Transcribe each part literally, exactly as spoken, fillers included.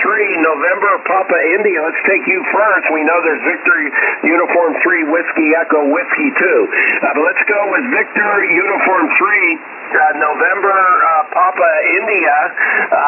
three, November, Papa India. Let's take you first. We know there's Victor Uniform three, Whiskey Echo Whiskey two. Uh, but let's go with Victor Uniform three, uh, November, uh, Papa India uh,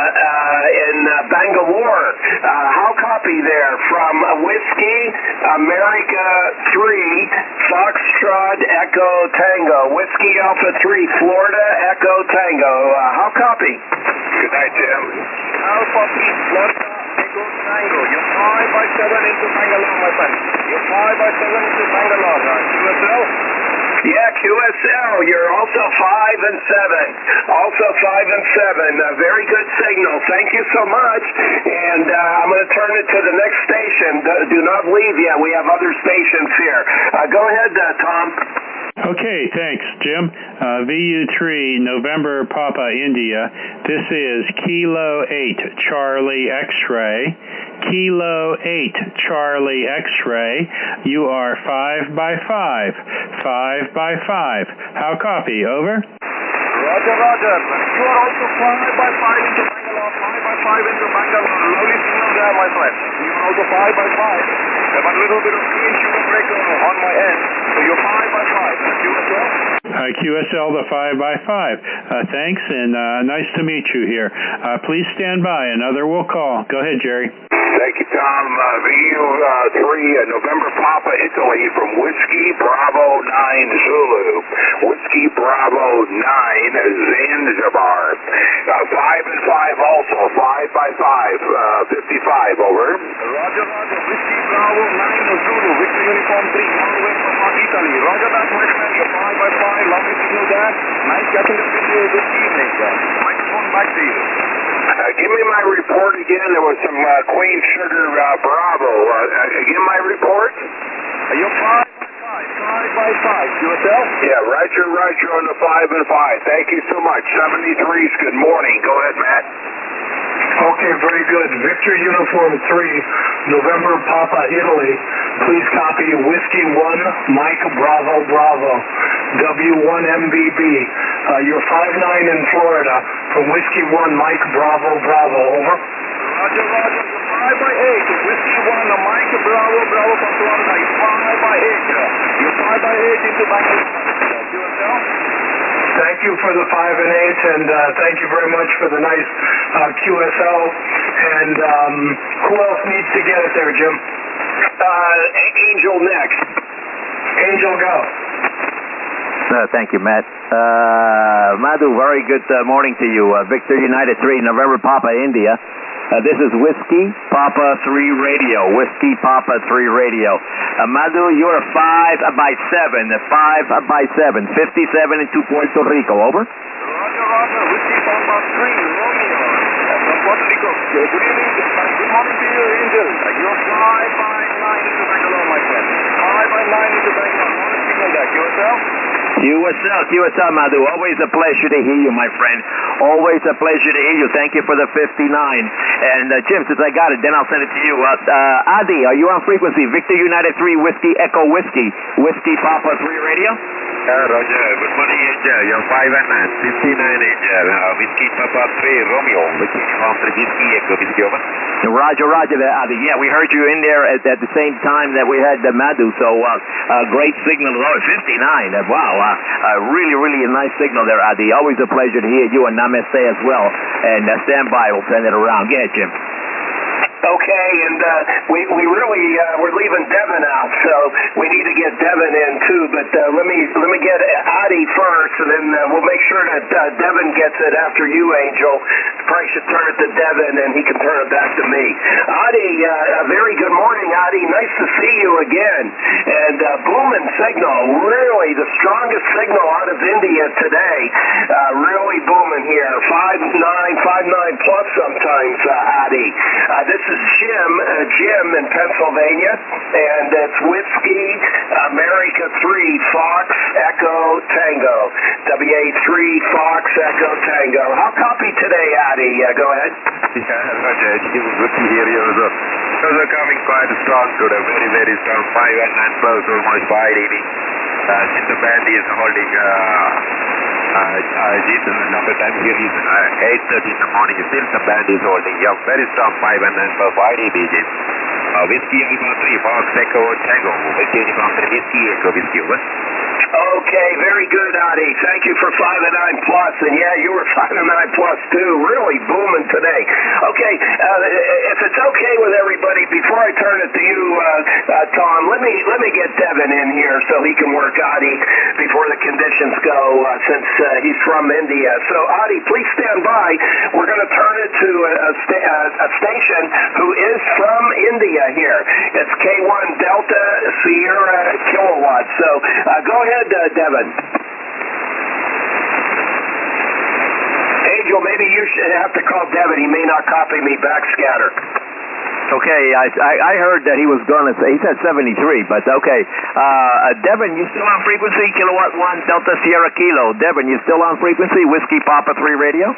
uh, in uh, Bangalore. Uh, how copy there from Whiskey America three, Foxtrot Echo Tango. Whiskey Alpha three, Florida Echo Tango. Uh, how copy? Good night, Jim. Alpha three, Florida Echo Tango. You're five by seven into Bangalore, my friend. You're five by seven into Bangalore. Uh, Q S L? Yeah, Q S L. You're also five and seven. Also five and seven. A very good signal. Thank you so much. And uh, I'm going to turn it to the next station. Do not leave yet. We have other stations here. Uh, go ahead, uh, Tom. Okay, thanks, Jim. Uh, V U three, November, Papa, India. This is Kilo eight, Charlie, X-ray. Kilo eight, Charlie, X-ray. You are five by five. five by five. How copy? Over? Roger, roger. You are also five by five into Bangalore. five by five into Bangalore. Lovely signal there, my friend. You are also five by five. Have a little bit of green sugar breaker on my end. So you're five by five. Q S L? Uh, Q S L to five by five. Uh, thanks, and uh, nice to meet you here. Uh, please stand by. Another will call. Go ahead, Jerry. Thank you, Tom. Uh, V U three, uh, November, Papa, Italy from Whiskey Bravo nine, Zulu. Whiskey Bravo nine, Zanzibar. Uh, five and five also. five by five. Uh, fifty-five, over. Roger, roger. Whiskey Bravo nine, Zulu. Victor Uniform three, Norway from Italy. Roger that, my friend. You're five by five. Lovely signal there. Nice catching up with you this evening. Uh, microphone back to you. Uh, give me my report again. There was some uh, Queen Sugar uh, Bravo. Uh, uh, give my report. Uh, you're five by five. five by five. Q S L? Yeah, Roger, Roger on the five and five. Thank you so much. seventy-threes, good morning. Go ahead, Matt. Okay, very good. Victor Uniform three, November, Papa, Italy. Please copy Whiskey one, Mike, Bravo, Bravo. W one M B B. Uh, you're five nine in Florida from Whiskey one, Mike, Bravo, Bravo. Over. Roger, roger. You're five by eight. Whiskey one, Mike, Bravo, Bravo from Florida. You're five by eight. You're five by eight into Bangalore. Q S L? Thank you for the five and eight, and uh, thank you very much for the nice uh, Q S L. And um, who else needs to get it there, Jim? Uh, Angel next. Angel, go. Uh, thank you, Matt. Uh, Madhu, very good uh, morning to you. Uh, Victor United three, November, Papa, India. Uh, this is Whiskey Papa three Radio. Whiskey Papa three Radio. Uh, Madhu, you're five by seven. five by seven. fifty-seven into Puerto Rico. Over. Roger, roger. Whiskey Papa three, Romeo. Uh, from Puerto Rico. Good evening. Good morning to you, Angel. Uh, you're five by nine into Bangalore, my friend. five by nine into Bangalore. Morning signal there. Q S L? Q S L, Q S L, Madhu. Always a pleasure to hear you, my friend. Always a pleasure to hear you. Thank you for the fifty-nine. And, uh, Jim, since I got it, then I'll send it to you. Uh, uh, Adi, are you on frequency? Victor United three, Whiskey Echo Whiskey. Whiskey Papa three Radio? Uh, Roger, good morning, Angel. You're five and nine. fifty-nine, Angel. Uh, Whiskey Papa three, Romeo. Whiskey Uniform three, Whiskey Echo Whiskey, over. Roger, roger, there, Adi. Yeah, we heard you in there at, at the same time that we had uh, Madhu, so uh, uh, great signal. Oh, fifty-nine. Uh, wow, uh, uh, really, really a nice signal there, Adi. Always a pleasure to hear you, and Namaste as well. And uh, stand by, we'll send it around. Go ahead, Jim. Okay, and uh, we we really uh, we're leaving Devin out, so we need to get Devin in too. But uh, let me let me get Adi first, and then uh, we'll make sure that uh, Devin gets it after you, Angel. Probably should turn it to Devin, and he can turn it back to me. Adi, uh, a very good morning, Adi. Nice to see you again. And uh, booming signal, really the strongest signal out of India today. Uh, really booming here, five nine, five nine plus sometimes, uh, Adi. Uh, this is Jim, uh, Jim in Pennsylvania, and it's Whiskey America three, Fox Echo Tango. W A three, Fox Echo Tango. How copy today, Adi? Uh, go ahead. Yeah, Roger. It was good to hear you also. Those are coming quite strong today. Very, very strong. five and nine plus, almost five eighty. Uh, since the band is holding uh, uh, Jim, number time here is uh, eight thirty in the morning. Still the band is holding. Yeah, very strong five and nine for Y D B, Jim. Uh, Whiskey Alpha three, Fox Echo Tango. Whiskey Uniform three, Whiskey Echo, Whiskey over. Okay, very good, Adi. Thank you for five and nine plus, and yeah, you were five and nine plus too. Really booming today. Okay, uh, if it's okay with everybody, before I turn it to you, uh, uh, Tom, let me let me get Devin in here so he can work Adi before the conditions go, uh, since uh, he's from India. So, Adi, please stand by. We're going to turn it to a, a, sta- a station who is from India here. It's K one Delta Sierra Kilowatt. So, uh, go ahead. Uh, Devin. Angel, maybe you should have to call Devin. He may not copy me backscatter. Okay, I, I, I heard that he was going to say, he said seventy-three, but okay. Uh, Devin, you still on frequency? Kilowatt one, Delta Sierra Kilo. Devin, you still on frequency? Whiskey Papa three radio?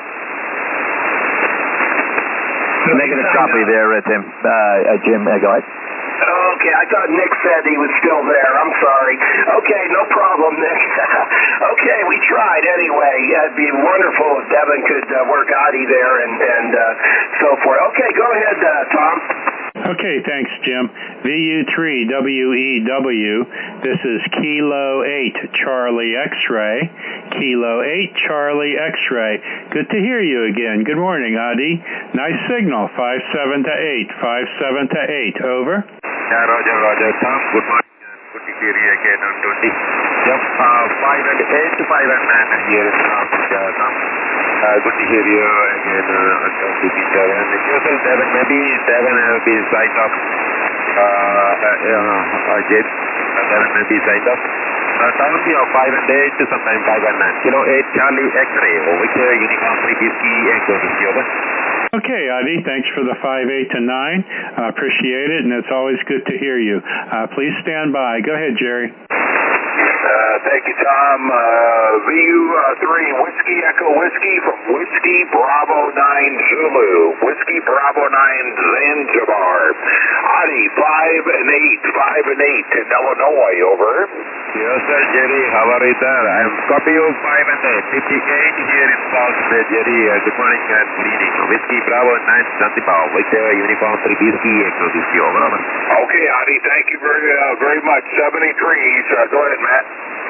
No, negative copy there, uh, Tim. Uh, uh, Jim, uh, go ahead. Okay, I thought Nick said he was still there. I'm sorry. Okay, no problem, Nick. Okay, we tried anyway. Yeah, it'd be wonderful if Devin could uh, work Adi there and, and uh, so forth. Okay, go ahead, uh, Tom. Okay, thanks, Jim. V U three W E W. This is Kilo eight Charlie X-ray. Kilo eight Charlie X-ray. Good to hear you again. Good morning, Adi. Nice signal. five seven to eight. five seven to eight. Over. Yeah, Roger, Roger. Tom, good morning. Good to hear you again on twenty. Yep, uh, five and eight to five and nine here is Tom. Yeah, Tom. Uh, good to hear you again uh, on twenty-seven. And yourself, Devin, maybe Devin will be signed up. Uh, uh, uh, Jade, uh, Devin will be signed up. Uh, Tom, you know, five and eight to sometime five and nine. Kilo eight Charlie X-ray. Which uh, uniform three Whiskey Echo Whiskey over. Okay, Adi, thanks for the five eight to nine. I uh, appreciate it, and it's always good to hear you. Uh, please stand by. Go ahead, Jerry. Uh, thank you, Tom. Uh, V U three, Whiskey Echo Whiskey from Whiskey Bravo nine Zulu. Whiskey Bravo nine Zanzibar. Adi, five and eight, five and eight in Illinois, over. Yes, sir, Jerry. How are you, sir? I'm copy of five and eight, fifty-eight here in South Bay, Jerry. Uh, good morning and good evening. Whiskey Bravo nine Zanzibar with uh, uniform three Whiskey Echo Whiskey, over. Okay, Adi, thank you very, uh, very much. seventy-three, so go ahead, Matt.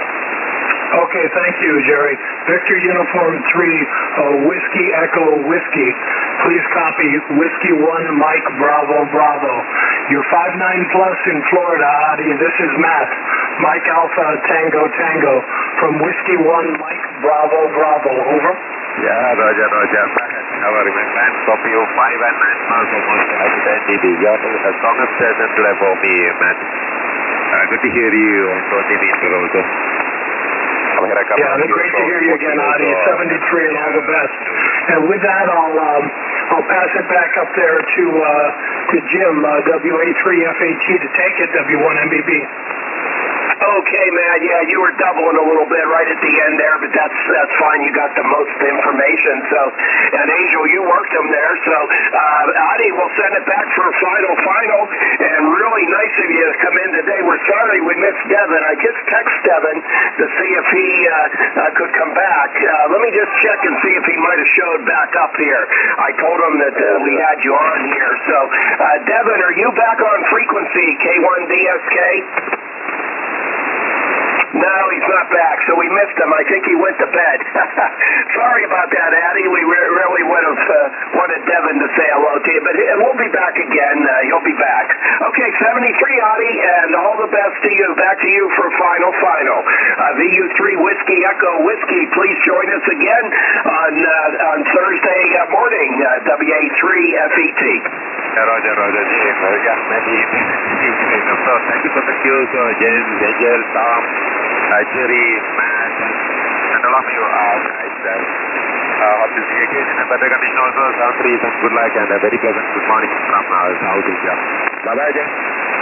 Okay, thank you, Jerry. Victor Uniform three, uh, Whiskey Echo Whiskey. Please copy Whiskey one, Mike Bravo Bravo. You're five nine plus in Florida, Adi. This is Matt. Mike Alpha Tango Tango from Whiskey one, Mike Bravo Bravo. Over. Yeah, Roger, Roger. How are you, my man? Copy of five and nine miles almost at ten dB. You're the strongest session for me, Matt. Uh, good to hear you on twenty meter also. Yeah, great to hear you again, Adi. seventy-three and all the best. And with that, I'll um, I'll pass it back up there to uh, to Jim, uh, W A three F A T to take it, W one M B B. Okay, man. Yeah, you were doubling a little bit right at the end there, but that's that's fine. You got the most information. So, and Angel, you worked them there. So, uh, Adi, we'll send it back for a final, final. And really nice of you to come in today. We're sorry we missed Devin. I just text Devin to see if he uh, uh, could come back. Uh, let me just check and see if he might have showed back up here. I told him that uh, we had you on here. So, uh, Devin, are you back on frequency K one D S K? No, he's not back, so we missed him. I think he went to bed. Sorry about that, Adi. We re- really would have uh, wanted Devin to say hello to you, but we'll be back again. Uh, he'll be back. Okay, seventy-three, Adi, and all the best to you. Back to you for final, final. Uh, V U three Whiskey Echo Whiskey, please join us again on uh, on Thursday morning, uh, W A three F E T. Yeah, Roger, Roger, James. Uh, yeah, maybe. So, thank you for the cues, uh, James, Angel, Tom, uh, Jerry, Matt, and, and all of you uh, guys. Uh, uh, hope to see you again in a better condition also. Sound trees and good luck and a very pleasant good morning from uh, South Asia. Bye-bye, James.